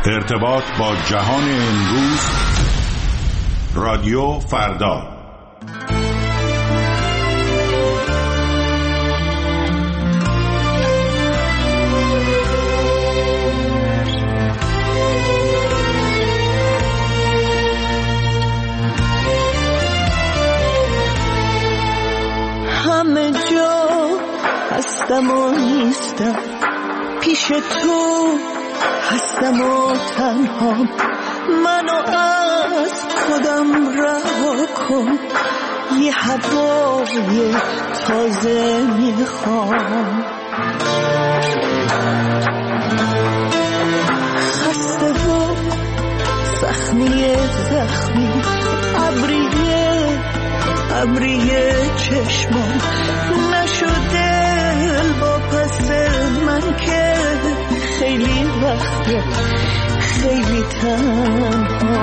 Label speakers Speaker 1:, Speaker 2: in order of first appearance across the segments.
Speaker 1: ارتباط با جهان امروز، رادیو فردا.
Speaker 2: همه جا هستم و نیستم، پیش تو هستم و تنها، منو از خودم رها کن، یه هوای تازه میخوام. خسته و زخمی ابریه چشمم نشده با پس من که خیلی وقته خیلی تنها.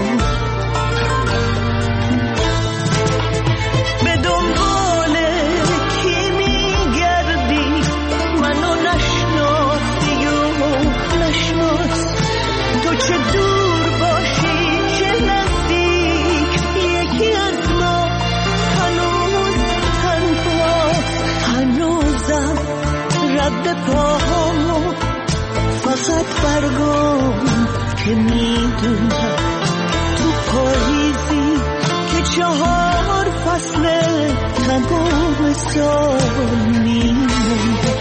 Speaker 2: به دنبال کی میگردی؟ منو نشناسی و نشناس، تو چه دور باشی چه نزدیک، یکی از ما هنوز تنهاست. هنوزم رد پاهامو فقط برگم که میدونم تو پاییزی که 4 فصل تمام سال میمونم.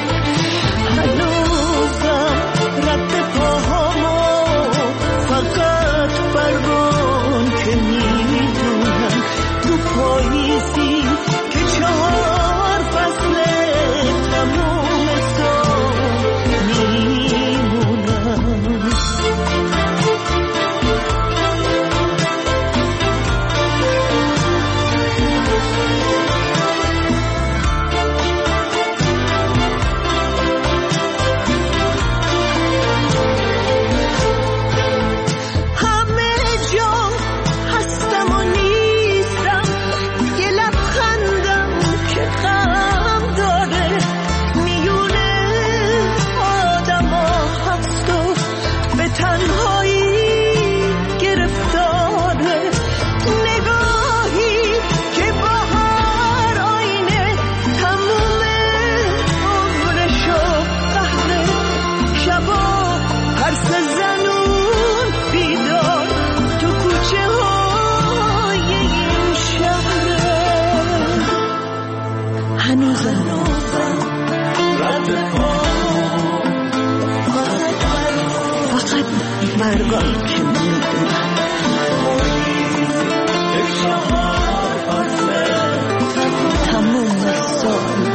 Speaker 2: هنوزم رد پاهامو فقط برگم که میدونم تو پاییزی که 4 فصل تمام سال میمونم. مرگان که میدونم تموم سال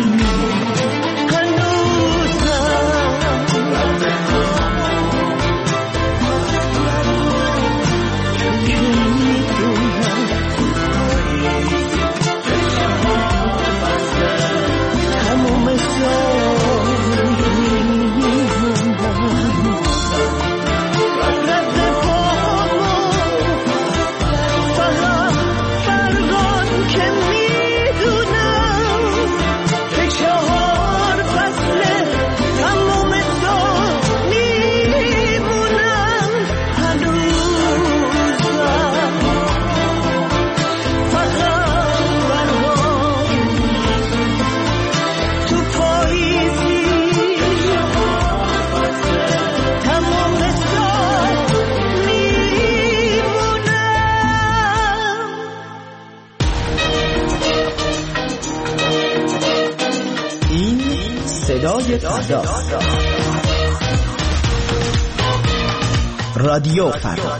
Speaker 2: رادیو فردا.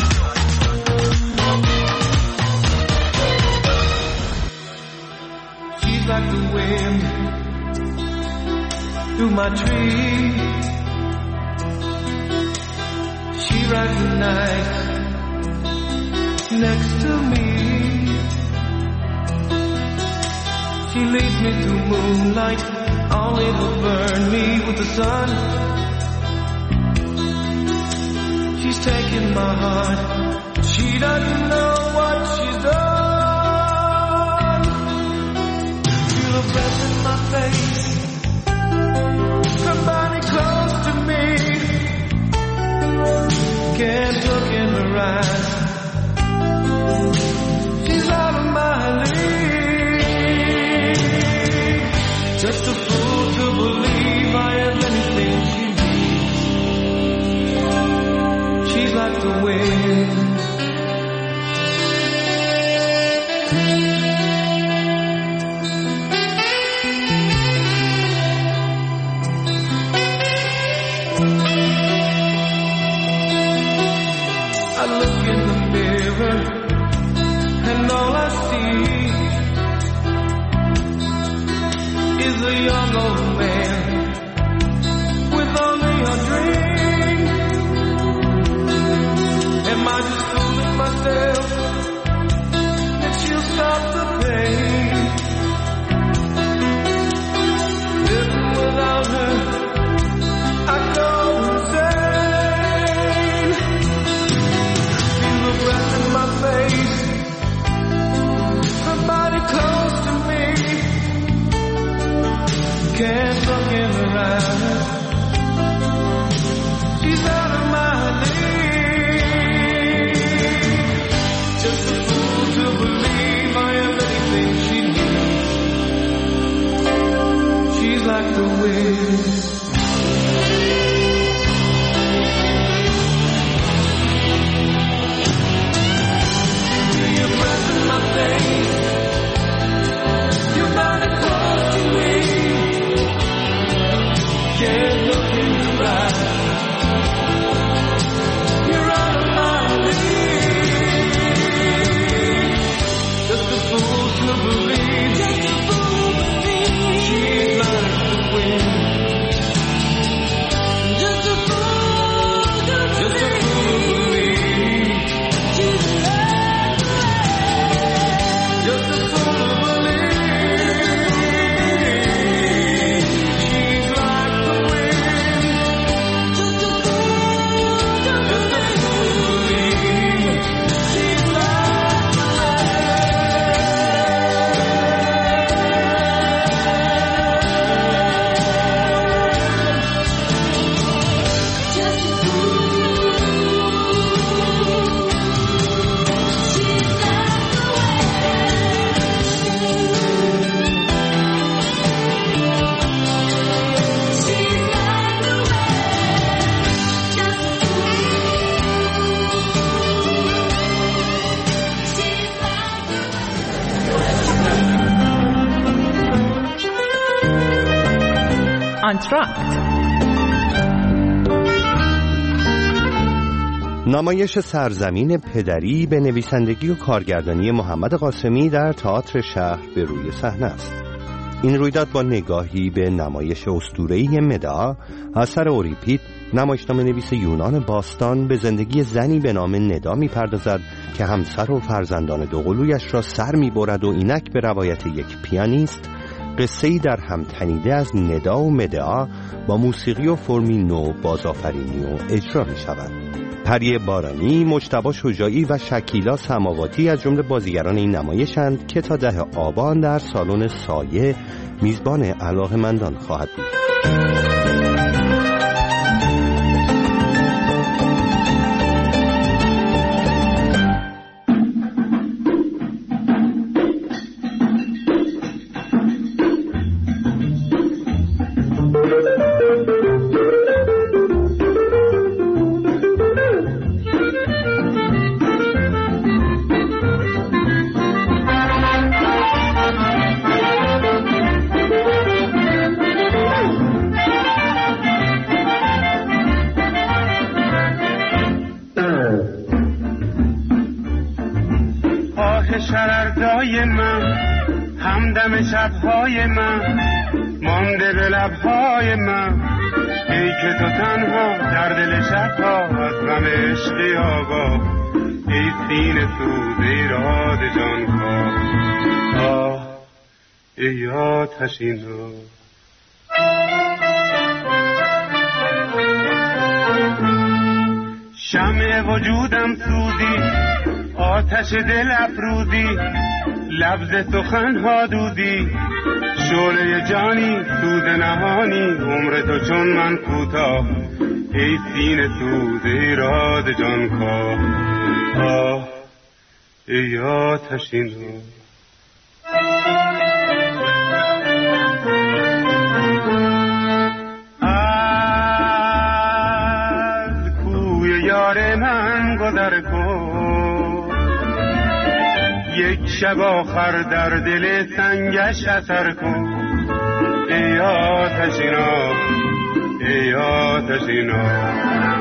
Speaker 3: She's like the wind through my tree. She rides the night next to me. She leads me through moonlight, only to burn me with the sun. She's taking my heart, she doesn't know what she's done. Feel her breath in my face, somebody close to me. I look in the mirror and all I see is a young old man with only a dream. Am I just fooling myself that she'll stop the pain? Living without her, I go insane. Feel the breath in my face, somebody close to me. Can't look in her eyes, she's out of my league. Just a fool to believe I am anything she needs. She's like the wind. Feel your breath in my face, your body close to me. Can't look in your eyes, you're out of my league. Just a fool to believe, just a fool to believe. She's like the wind. Just a fool to believe, just a fool to believe. She's like the wind. Just a fool to believe. She's like the wind. Just a fool to believe. She's like the
Speaker 4: انتراکت،
Speaker 5: نمایش سرزمین پدری به نویسندگی و کارگردانی محمد قاسمی در تئاتر شهر به روی صحنه است. این رویداد با نگاهی به نمایش اسطوره‌ای مدعا اثر اوریپید، نمایشنامه نویس یونان باستان، به زندگی زنی به نام ندا می‌پردازد که همسر و فرزندان دوقلویش را سر می‌برد و اینک به روایت یک پیانیست قصه‌ای در هم تنیده از ندا و مدعا با موسیقی و فرمی نو بازآفرینی و اجرا می‌شود. پری بارانی، مجتبی شجاعی و شکیلا سماواتی از جمله بازیگران این نمایشند که تا 10 آبان در سالن سایه میزبان علاقه‌مندان خواهد بود.
Speaker 6: شرردای من، همدم شبهای من، مانده به لبهای من، ای که تو تنها در دل شبها از غم عشقی آگاه، ای سینه سوز ایراد جانکاه، آه ای آتشینا. شمع وجودم سوزی، آتش دل افروزی، لبز سخنها دودی، شعله جانی سوز نهانی، عمر تو چون من کوتاه، ای سینه سوز ایراد جانکاه، آه ای آتشینا. از کوی یار من گذر کن، یک شب آخر در دل سنگش اثر کن، ای آتشینا ای آتشینا.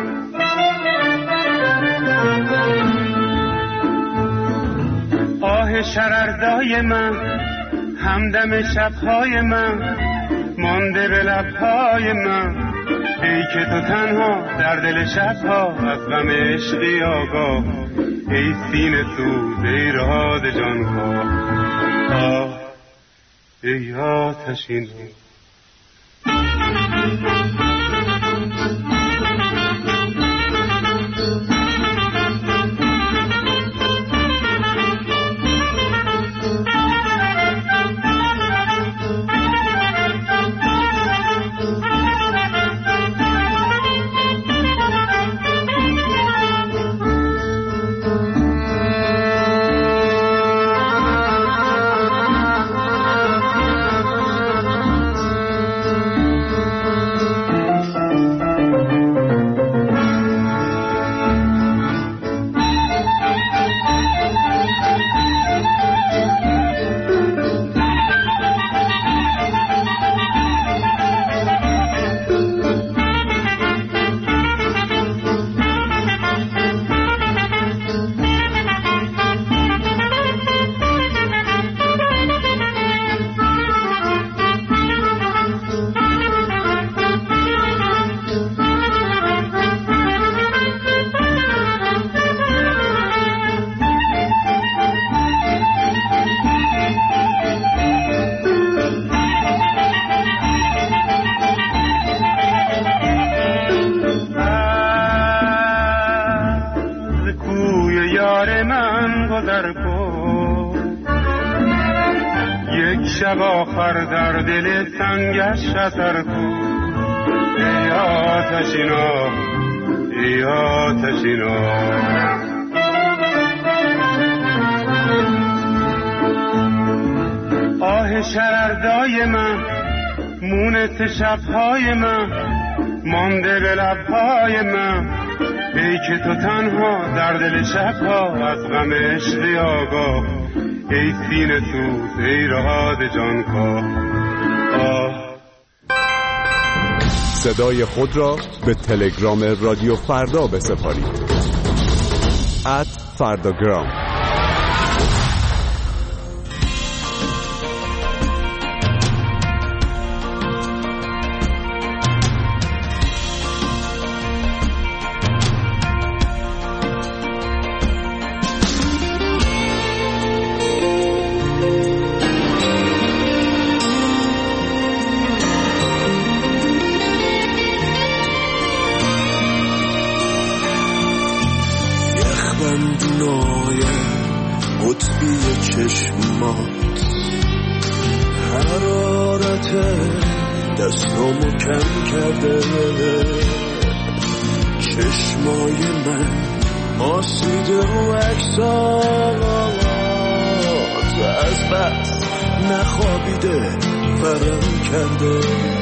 Speaker 6: آه شرردای من، همدم شبهای من، مانده به لبهای من، ای که تو تنها در دل شبها از غم عشقی آگاه، ای سینه سوز ای راد جانکاه. آه ای آتشینا. شب آخر در دل سنگش شتر کن، ای آتشینا ای آتشینا. آه شرردای من، مونت شبهای من، مانده به لبهای من، ای که تو تنها در دل شبها از غم عشقی آگاه، ای سینه سوز ای رهاد جانکاه.
Speaker 4: صدای خود را به تلگرام رادیو فردا بسپارید. @فرداگرام.
Speaker 2: قطبی چشمات، حرارت دستامو کم کرده، چشمای من ماسیده رو عکسات، از بس نخوابیده فرم کرده.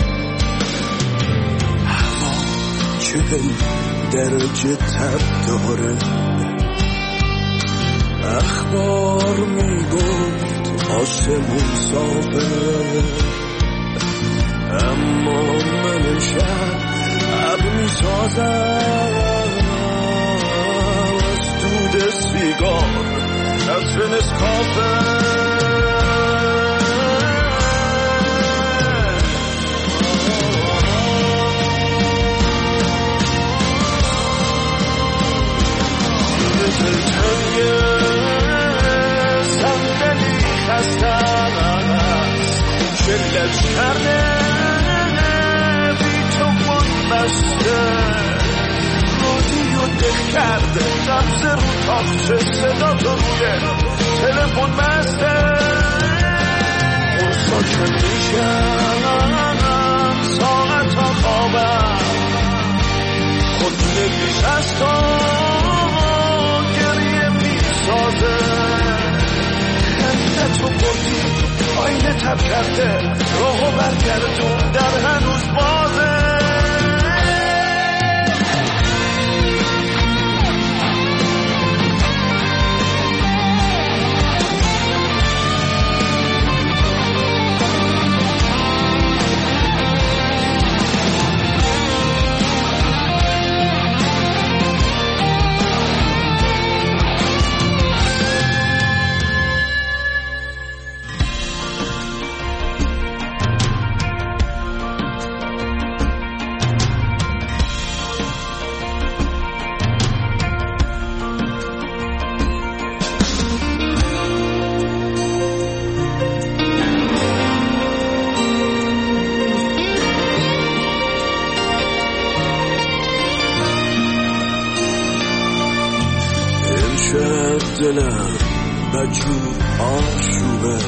Speaker 2: هوا 40 درجه تب داره، اخبار میگفت آسمون صافه، اما من امشب ابر میسازم از دود سیگار، از نسکافه. صندلی خستم است، شلت کرده بی تو من بسته، رادیو دق کرده نبض رو تاخچه، صدا تو روی تلفن بسته. اون ساکن میشم ساعت ها خوابم، خود نگیش از تو گریه میسازه. خندت رو بردی آینه تب کرده، راهو برگردون در هنوز بازه. همیشه دلم بجور آشوبه،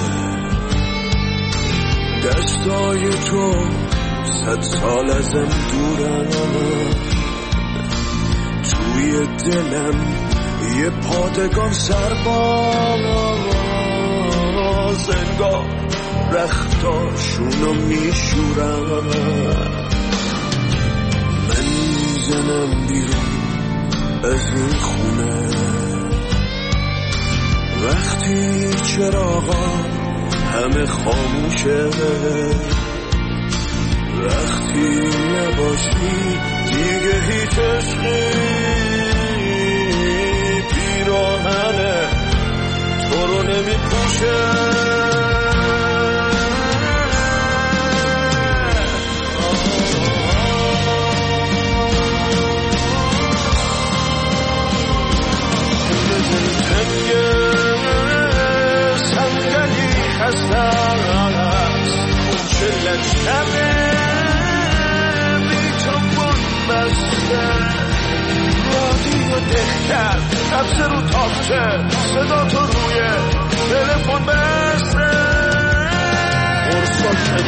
Speaker 2: دستای تو 100 سال ازم دورم، توی دلم یه پادگان سرباز، انگار رختاشونو میشورم. من میزنم بیرون از این خونه وقتی چراغا همه خاموشه، وقتی نباشی دیگه هیچ عشقی پیراهن تو رو نمیپوشه. صندلی هستم کوچه لجنمه بیتون بسته، رادیو دق کرد نبزه رو تاپچه، صدا تو روی تلفن بسته، قرصا که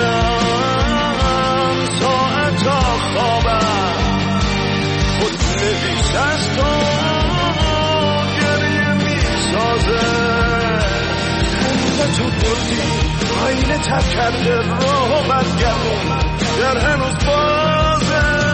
Speaker 2: میشم ساعتا خوابم، خود نویس از تو گریه میسازه، تو بردی آینه تب کرده راه و بدگمون در هنوز بازه.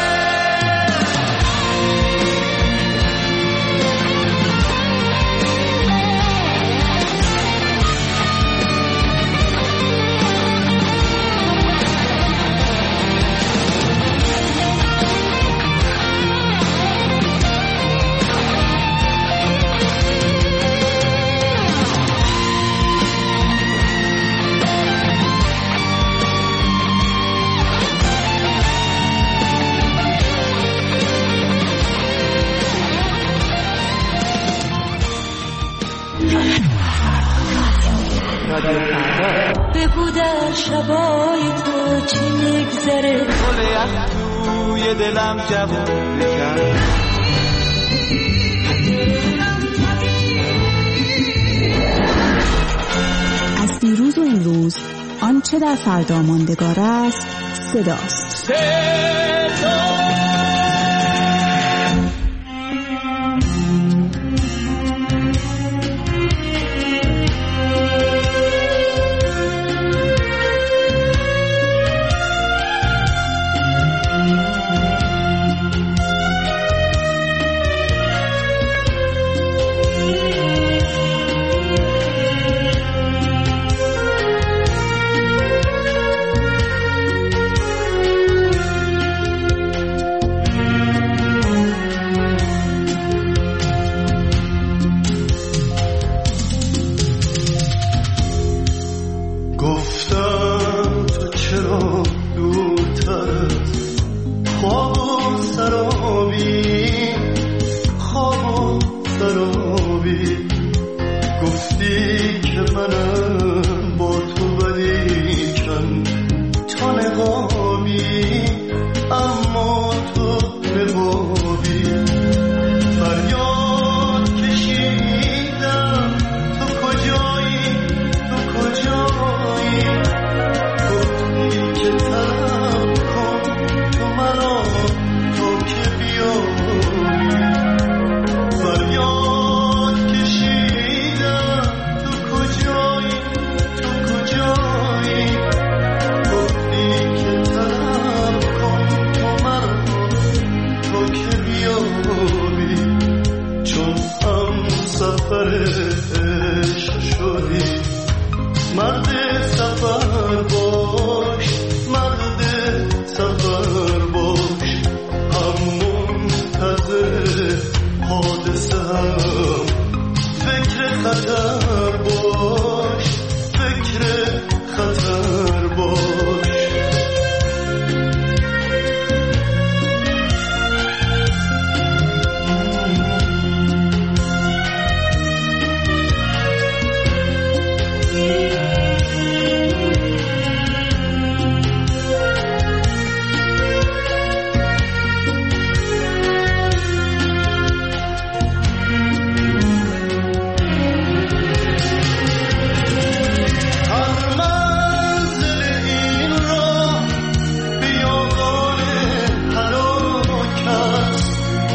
Speaker 3: بگو در شبای تو چی میگذره، گل یخ توی دلم جوون بکن.
Speaker 7: از دیروز و امروز آنچه در فردا ماندگار است صداست.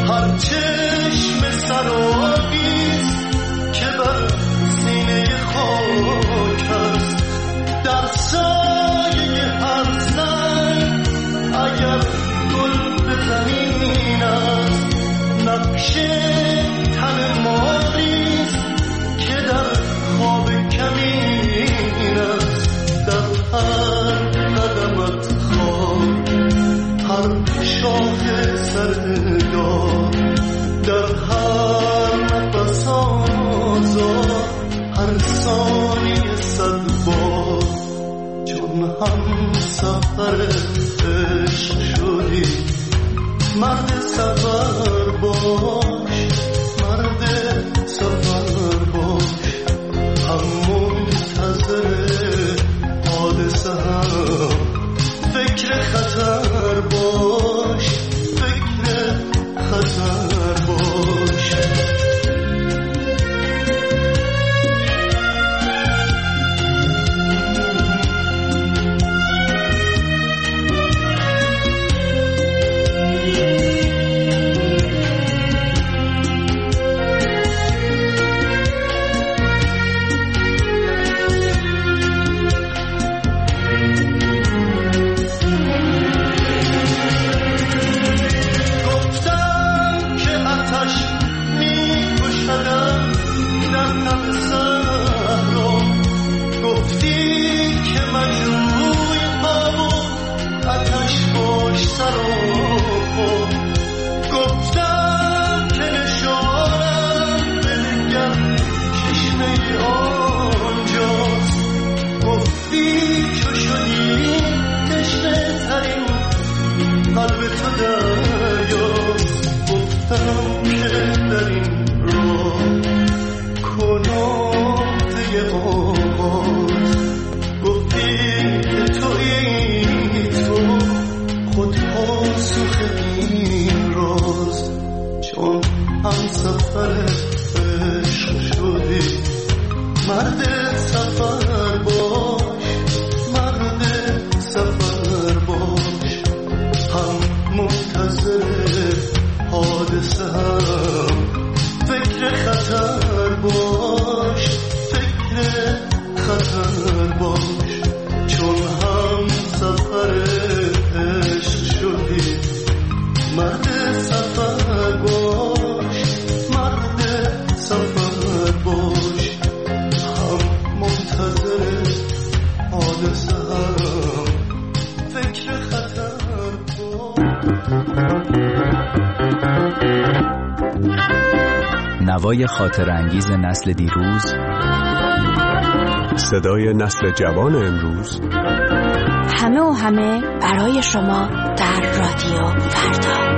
Speaker 2: هر چشم سرابیست که بر سینه خاک است، در سایه هر سنگ اگر گل به زمین است، نقش تن ماریست که در خواب کمین است. در هر قدمت خاک، هر شاخ سردار، در هر نفس آزار، هر ثانیه صد بار، چون هم سفر عشق شدی. مرد سفر باش، مرد سفر باش، هم منتظر حادثه هم. فکر خطر باش، فکر خطر باش. گفتم که نشانم به دگر چشمه آنجاست، گفتی چو شدی تشنه ترین قلب تو دریاست. گفتم که در این راه کناته آغاز، گفتی که تویی تو خود پاسخ این راز، چون هم سفر عشق شدی. مرد سفر باش، مرد سفر باش، هم منتظر حادثه هم. فکر خطر باش، فکر خطر باش، چون هم سفر عشق شدی. مرد سفر باش، مرد سفر باش، هم منتظر حادثه هم. فکر خطر باش.
Speaker 8: نوای خاطر انگیز نسل دیروز،
Speaker 4: صدای نسل جوان امروز،
Speaker 9: همه و همه برای شما در رادیو فردا.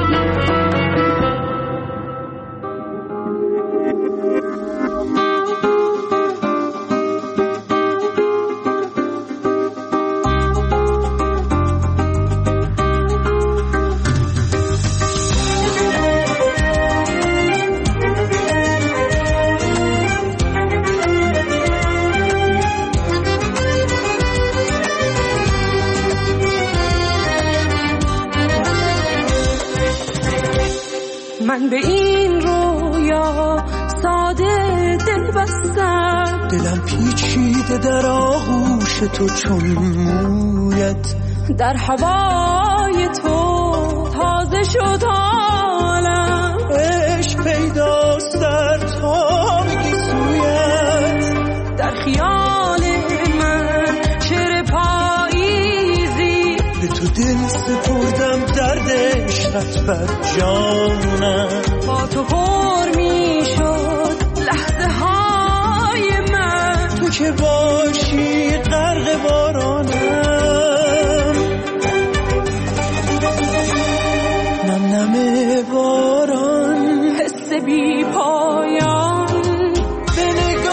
Speaker 3: من به این رویا ساده دل بستم،
Speaker 2: دلم پیچیده در آغوش تو چون مویت،
Speaker 3: در هوای تو تازه شد حالم،
Speaker 2: عشق پیداست در تاریکی سویت،
Speaker 3: در خیال من شعر پاییزی،
Speaker 2: به تو دل سپردم درد عشقت بر جانم،
Speaker 3: با تو پر می شد لحظه های من،
Speaker 2: تو که باشی غرق بارانم، نم نم باران،
Speaker 3: حس بی پایان،
Speaker 2: به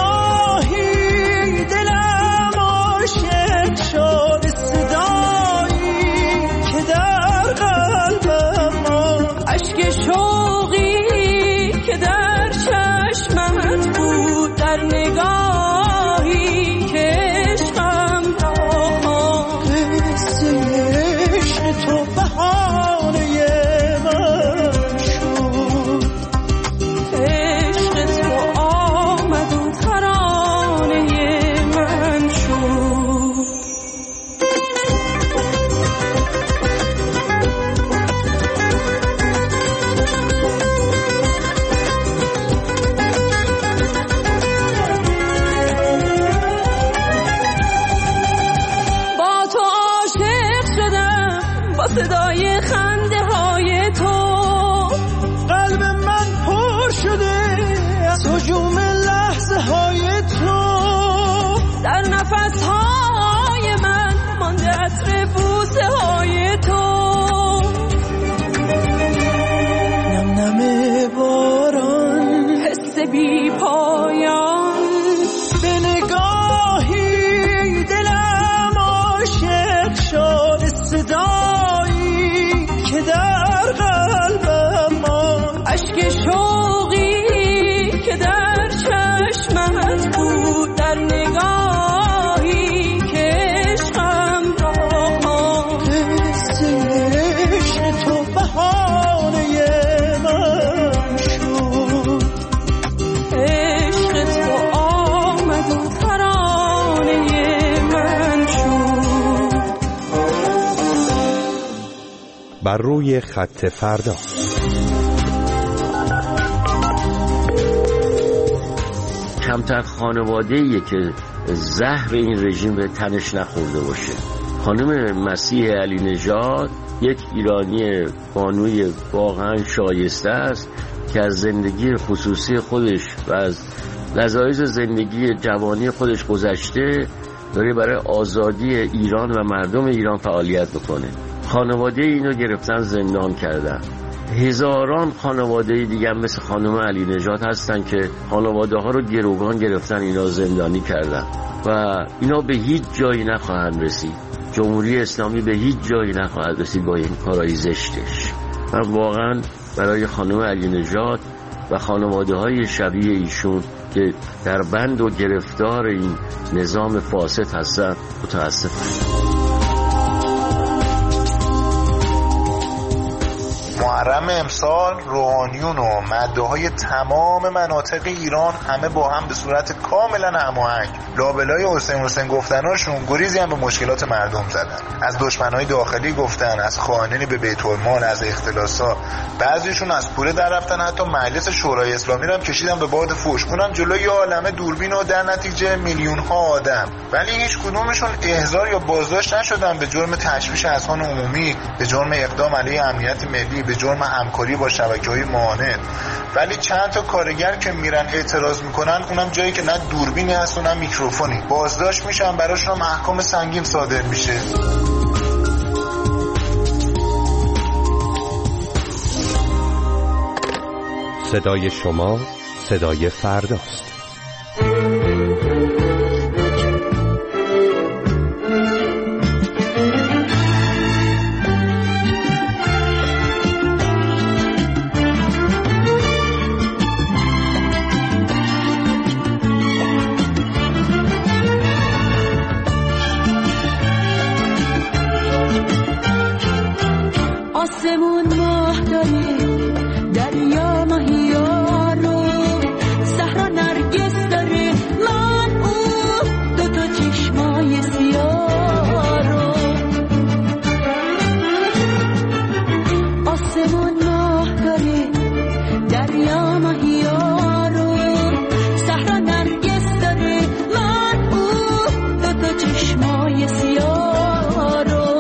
Speaker 2: نگاهی دلم عاشق شد، صدایی که در قلبم
Speaker 3: اشک شوقی که در چشمت بود، در نگاهی که عشقم را
Speaker 2: قصه عشق تو بهانه من شد.
Speaker 5: بر روی خط فردا.
Speaker 10: کمتر خانواده‌ایه که زهر این رژیم به تنش نخورده باشه. خانم مسیح علی نژاد یک ایرانی بانوی واقعا شایسته است که از زندگی خصوصی خودش و از لذایذ زندگی جوانی خودش گذشته داره برای آزادی ایران و مردم ایران فعالیت بکنه. خانواده اینو گرفتن زندان کردن. هزاران خانواده دیگه هم مثل خانم علی نژاد هستن که خانواده ها رو گروگان گرفتن، اینا زندانی کردن و اینا به هیچ جایی نخواهند رسید. جمهوری اسلامی به هیچ جایی نخواهد رسید با این کارهای زشتش. من واقعا برای خانم علی نژاد و خانواده های شبیه ایشون که در بند و گرفتار این نظام فاسد هستن متاسفم.
Speaker 11: محرم امسال روحانیون و مدعاهای تمام مناطق ایران همه با هم به صورت کاملا هماهنگ لابلای حسین گفتناشون گریزی هم به مشکلات مردم زدن. از دشمنای داخلی گفتن، از خائنین به بیت المال، از اختلاسات، بعضیشون از کوره در رفتن، حتی مجلس شورای اسلامی رو هم کشیدن به باد فوش، اونم جلوی عالمه دوربین و در نتیجه میلیون ها آدم. ولی هیچ کدومشون احضار یا بازداشت نشدن به جرم تشویش اذهان عمومی، به جرم اقدام علیه امنیت ملی، به جرم همکاری با شبکه‌های معاند. ولی چند تا کارگر که میرن اعتراض میکنن، اونم جایی که نه دوربینی هست و نه میکروفونی، بازداشت میشن، براشون احکام سنگین صادر میشه.
Speaker 5: صدای شما صدای فرداست.
Speaker 3: آسمون ماه داره، دریا ماهیا رو، صحرا نرگس داره، من او دو تا چشمای سیاه رو. آسمون ماه داره، دریا ماهیا رو، صحرا نرگس داره، من او دو تا چشمای سیاه رو.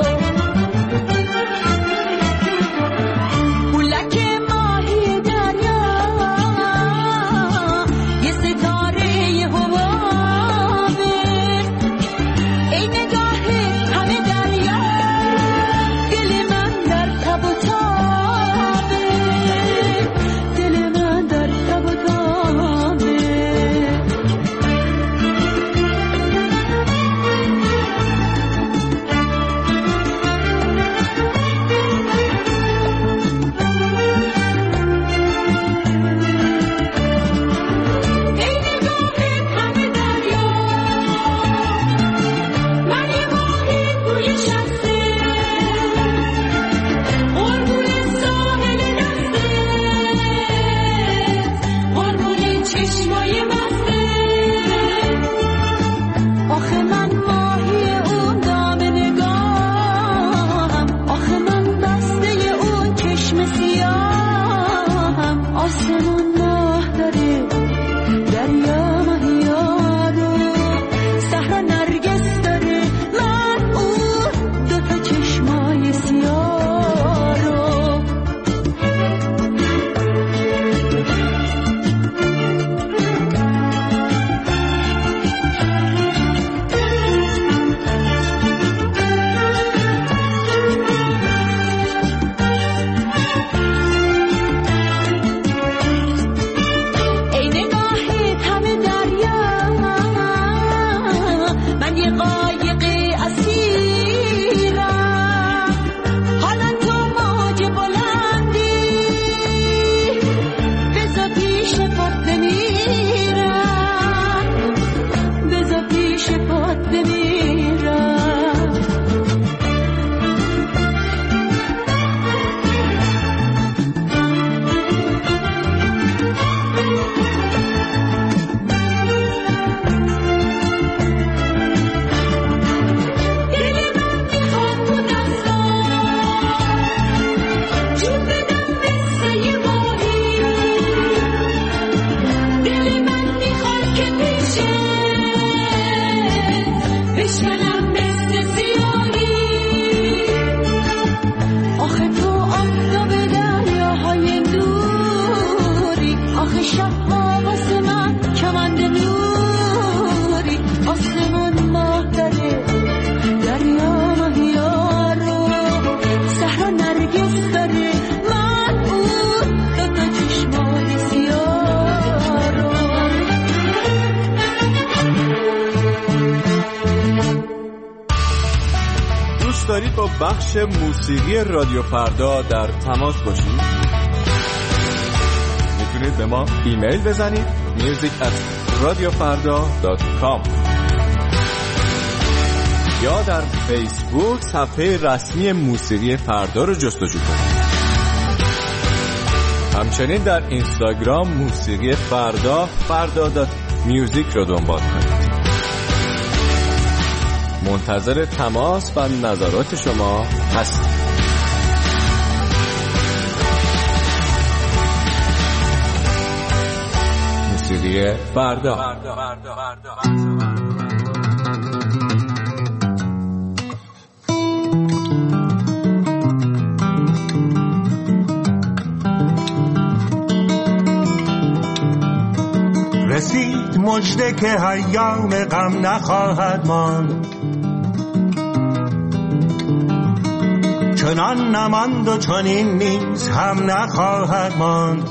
Speaker 12: بخش موسیقی رادیو فردا در تماس باشید، میتونید به ما ایمیل بزنید music@radiofarda.com یا در فیسبوک صفحه رسمی موسیقی فردا رو جستجو کنید. همچنین در اینستاگرام موسیقی فردا.music رو دنبال کنید. منتظر تماس و نظرات شما هستیم. موسیقی فردا.
Speaker 13: رسید مژده که ایام غم نخواهد ماند، چنان نماند و چنین نیز هم نخواهد ماند.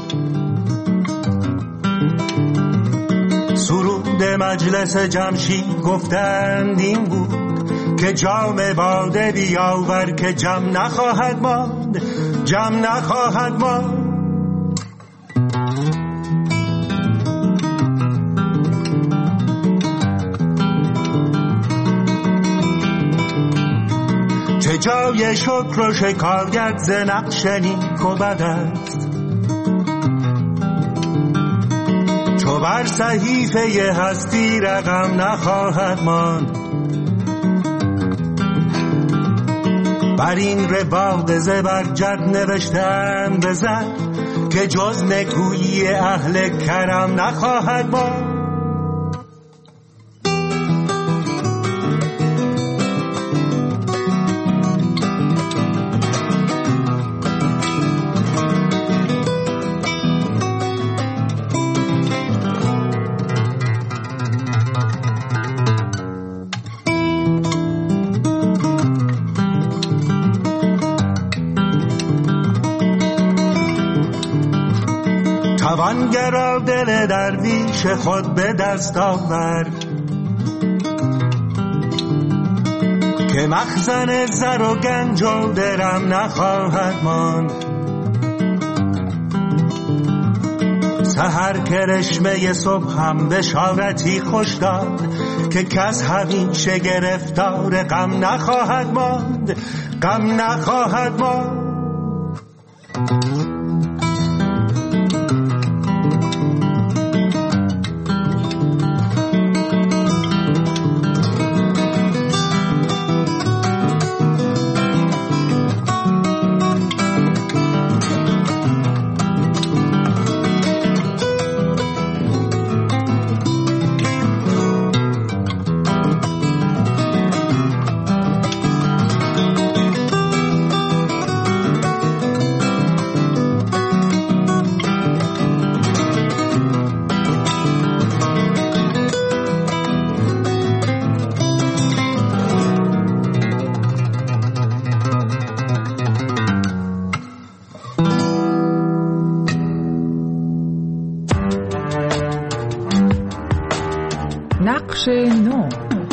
Speaker 13: سرود مجلس جمشید گفتند این بود که جام باده بیاور که جم نخواهد ماند، جم نخواهد ماند. چه جای شکر و شکایت ز نقش نیک و بد است، چو بر صحیفه هستی رقم نخواهد ماند. بر این رباط زبرجد نوشتند بزن که جز نکویی اهل کرم نخواهد ماند. توانگرا دل درویش خود به دست آورد که مخزن زر و گنج و درم نخواهد ماند. سحر کرشمه صبح هم بشارتی خوش داد که کس همیشه گرفتار غم نخواهد ماند، غم نخواهد ماند.
Speaker 14: نقش نو.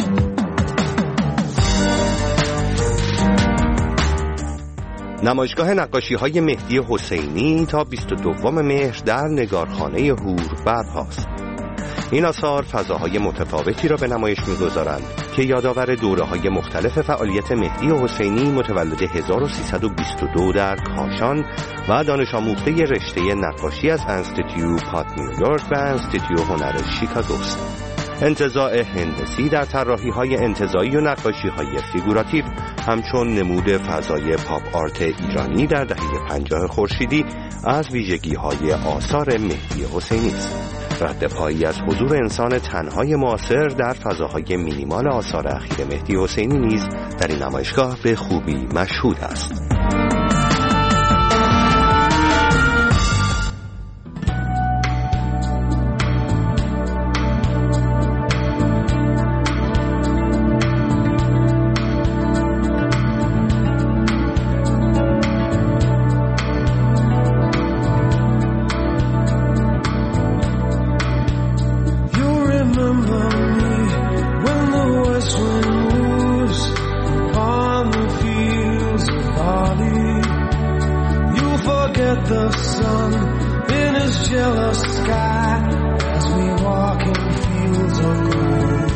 Speaker 5: نمایشگاه نقاشی‌های مهدی حسینی تا 22 مهر در نگارخانه هور برپاست. این آثار فضاهای متفاوتی را به نمایش می‌گذارند که یادآور دوره‌های مختلف فعالیت مهدی حسینی متولد 1322 در کاشان و دانش آموخته رشته نقاشی از انستیتیو پات نیویورک و انستیتیو هنر شیکاگو است. انتزاع هندسی در طراحی‌های انتزاعی و نقاشی‌های فیگوراتیو همچون نمود فضای پاپ آرت ایرانی در دهه 50 خورشیدی از ویژگی‌های آثار مهدی حسینی است. رد پایی از حضور انسان تنهای معاصر در فضاهای مینیمال آثار اخیر مهدی حسینی نیز در این نمایشگاه به خوبی مشهود است.
Speaker 3: When the west wind moves upon the field sun in his jealous sky as we walk in fields of gold.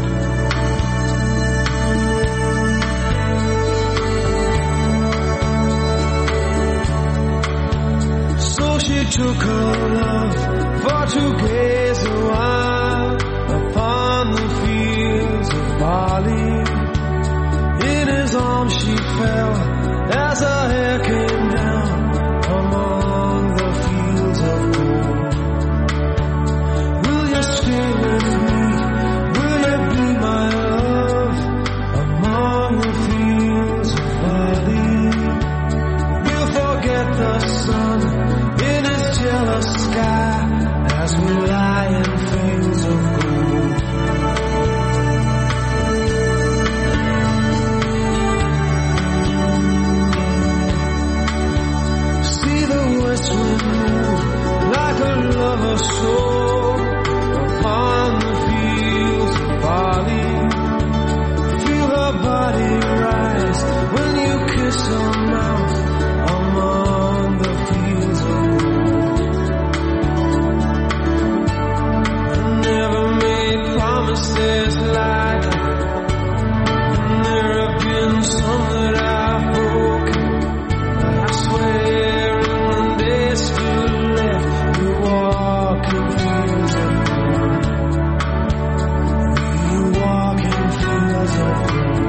Speaker 3: So she took her love for to gaze a while upon the fields of barley. In his arms she fell as her hair came down among the fields of gold. Will you stay with me? Will you be my love among the fields of barley? We'll forget the sun in his jealous sky as we lie in fields of gold. See the west wind move like a lover's soul upon the fields of barley. Feel her body rise when you kiss her mouth among the fields of gold. Never made promises like there have been some that I've broken. I swear in the days still left, we walk in fields of gold. We walk in fields of gold.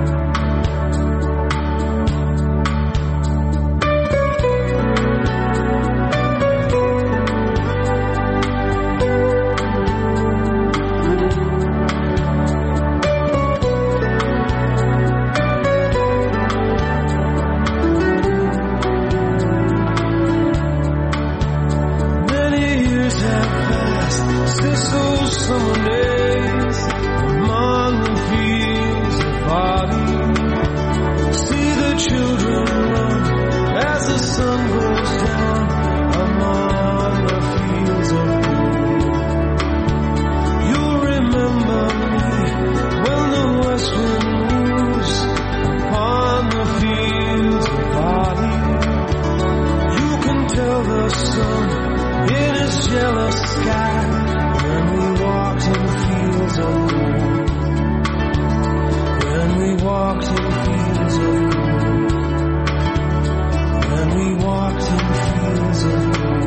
Speaker 3: Many years have passed since those summer days among the fields of barley. See the children run as the sun goes down among the fields of gold. You'll remember me when the west wind moves upon the fields of barley. You can tell the sun in his jealous sky when we walked in fields of gold. When we walked in fields of gold. When we walked in fields of gold.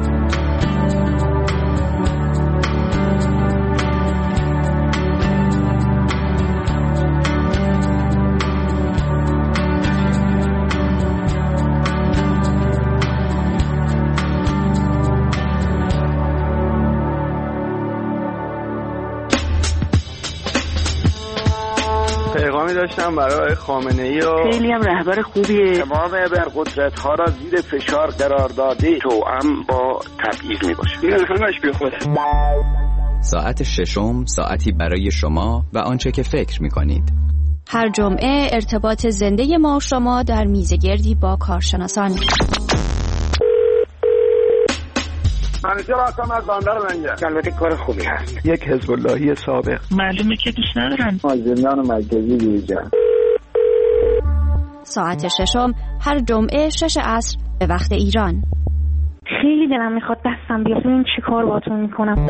Speaker 6: پیغامی داشتم برای خامنه‌ای و
Speaker 15: خیلی هم رهبر خوبیه.
Speaker 6: تمام ابرقدرت‌ها را زیر فشار قرار داده توأم با تبعیض میباشه. این همش بی خوده.
Speaker 8: ساعت ششم، ساعتی برای شما و آنچه که فکر می‌کنید.
Speaker 9: هر جمعه ارتباط زنده ما و شما در میزگردی با کارشناسان.
Speaker 6: منیجر هستم از بندر منجر. البته کار خوبی هست.
Speaker 15: یک حزب اللهی سابق.
Speaker 16: معلومه که دوست ندارن.
Speaker 6: مازندران مرکزی دیجا.
Speaker 9: ساعت ششم هر جمعه 6 عصر به وقت ایران.
Speaker 16: خیلی دلم میخواد دستم بیاد ببین چی کار باهاتون میکنم.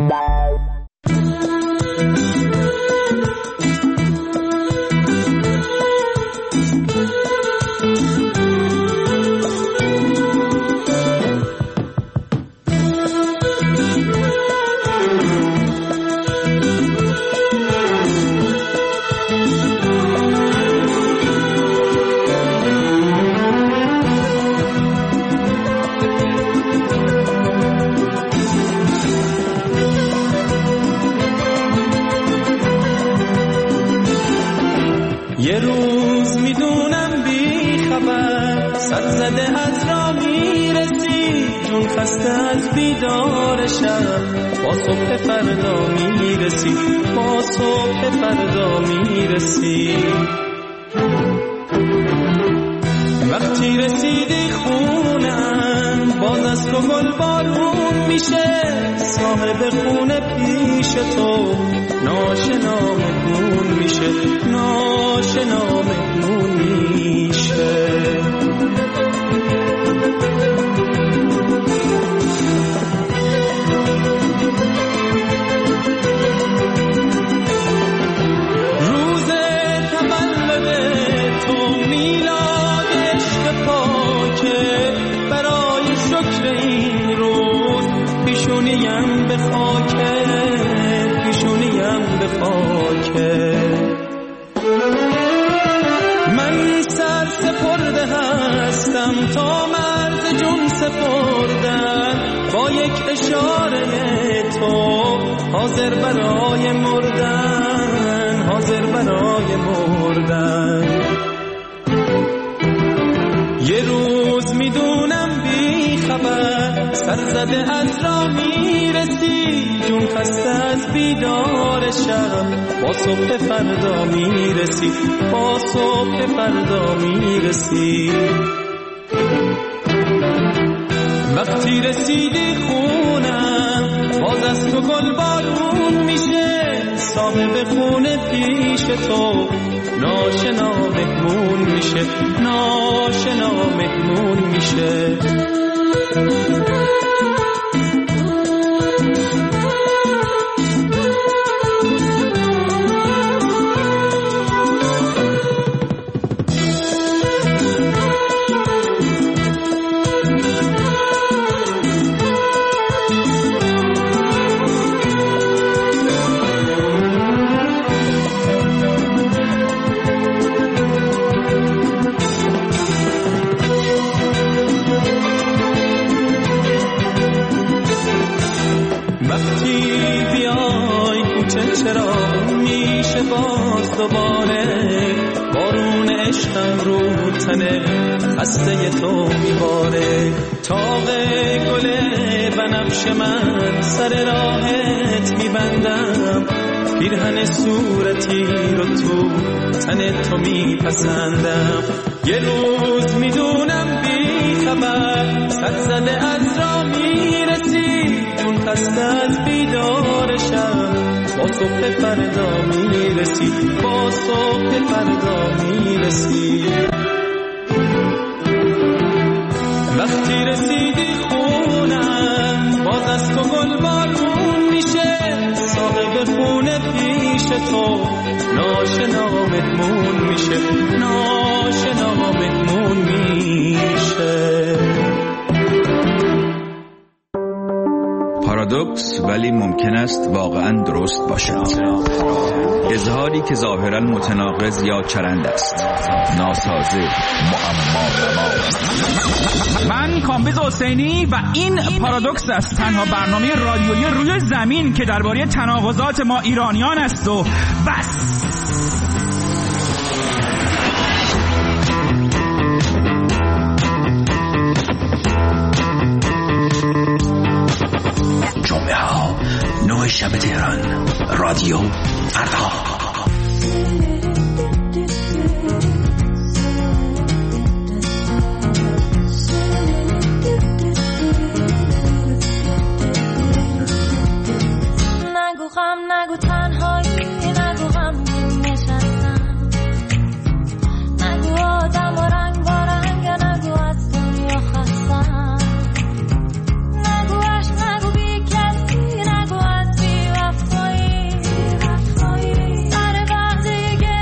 Speaker 3: یه روز میدونم بی خبر سر زده از را میرسی جون خسته از بیدار شب با صبح فردا میرسی با صبح فردا میرسی وقتی رسیدی خونم باز از تو گل بارون میشه صاحب خونه پیش تو ناشنا مهمون میشه ناشنا مهمون میشه پیشونیم به خاکه، پیشونیم به خاکه. من سر سپرده هستم تا مرز جون سپردن، با یک اشاره تو حاضر برای مردن، حاضر برای مردن. یه روز میدونم بی خبر سر زده از راه میرسی، جون خسته از بیدار شب، با صبح فردا میرسی، با صبح فردا میرسی. وقتی رسیدی خونم باز از تو گل بارون میشه، صاحب خونه پیش تو ناشنا مهمون میشه، ناشنا مهمون میشه. دوباره بارون عشقم رو تنه خسته تو میباره، تاق گل بنفش من سر راهت میبندم، پیرهن صورتی رو تو تن تو میپسندم. یه روز میدونم بی خبر سر زده از راه میرسی، جون خسته از بیدار شب، با صبح فردا میرسی، با صبح فردا میرسی. وقتی رسیدی خونم باز از تو گل بارون میشه، صاحب خونه پیش تو ناشنا مهمون میشه، ناشنا مهمون میشه.
Speaker 17: پارادوکس ولی ممکن است واقعا درست باشد. اظهاری که ظاهرا متناقض یا چرند است، ناسازه، معما.
Speaker 18: من کامبیز حسینی و این پارادوکس است، تنها برنامه رادیویی روی زمین که درباره تناقضات ما ایرانیان است و بس.
Speaker 19: جمعه ها 9 شب تهران، رادیو فردا.
Speaker 20: نگو غم، نگو تنهایی، نگو غم نشستم، نگو آدم و رنگ با رنگ، نگو از دنیا خستم، نگو عشق، نگو بی کسی، نگو از بی وفایی، سر وقت دیگه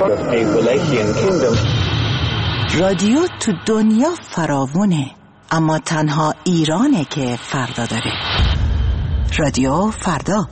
Speaker 7: رادیو تو دنیا فراوونه، اما تنها ایرانه که فردا داره. رادیو فردا.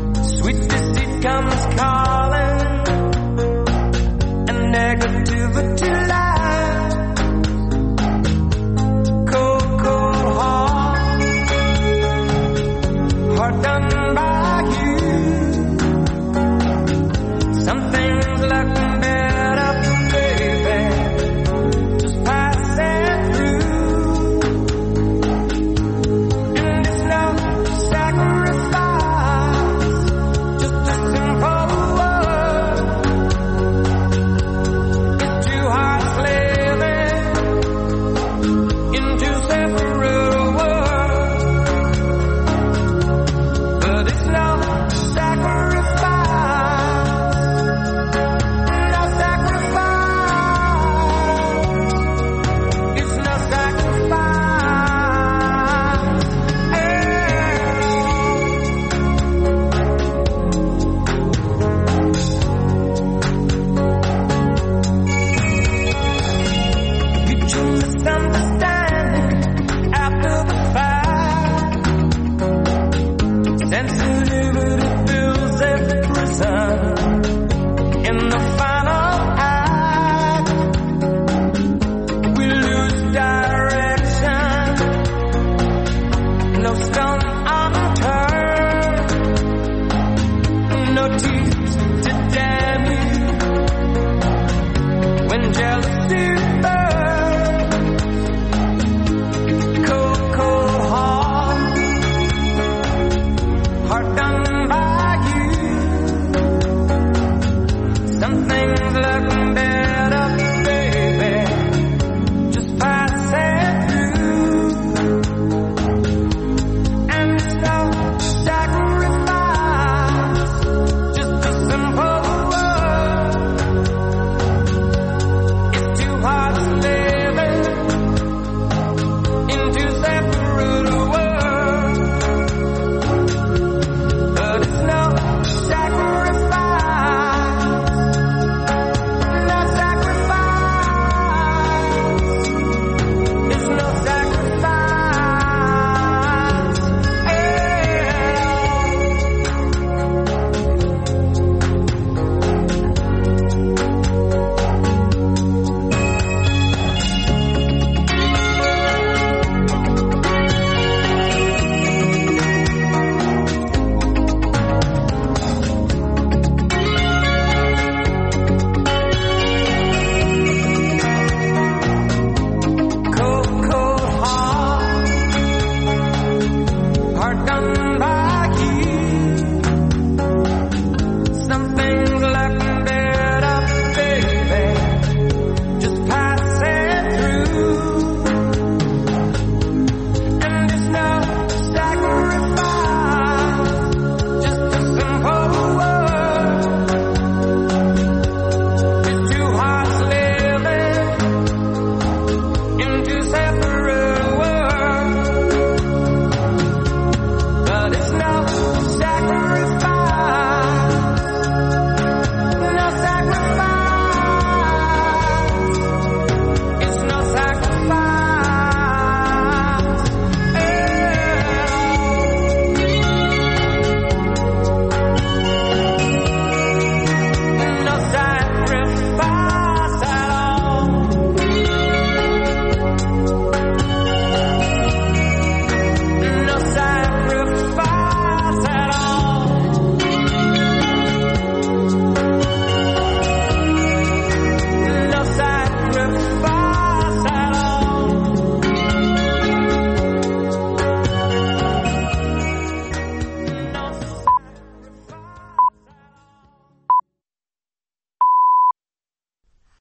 Speaker 3: Comes calling, and negative